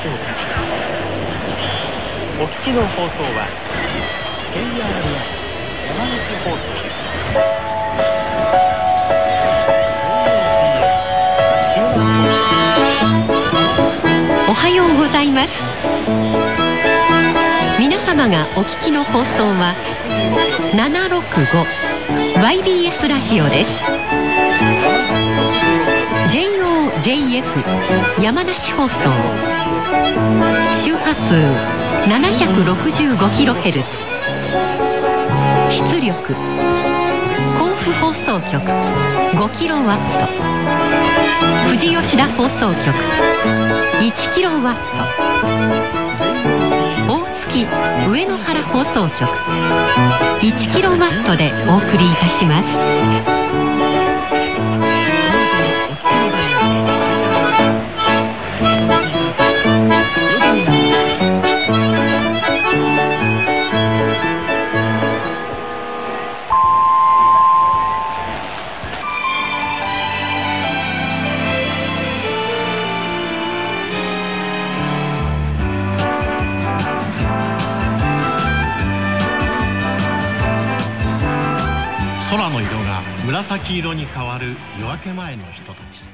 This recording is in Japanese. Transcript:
をかけます。お聞きの放送は KRI 山口放送です。 おはようございます。皆様がお聞きの放送は 765YBS ラジオです。JOJF 山梨放送、周波数 765kHz、 出力甲府放送局 5kW、 富士吉田放送局 1kW、 大月上野原放送局 1kW でお送りいたします。 空の色が紫色に変わる夜明け前のひととき。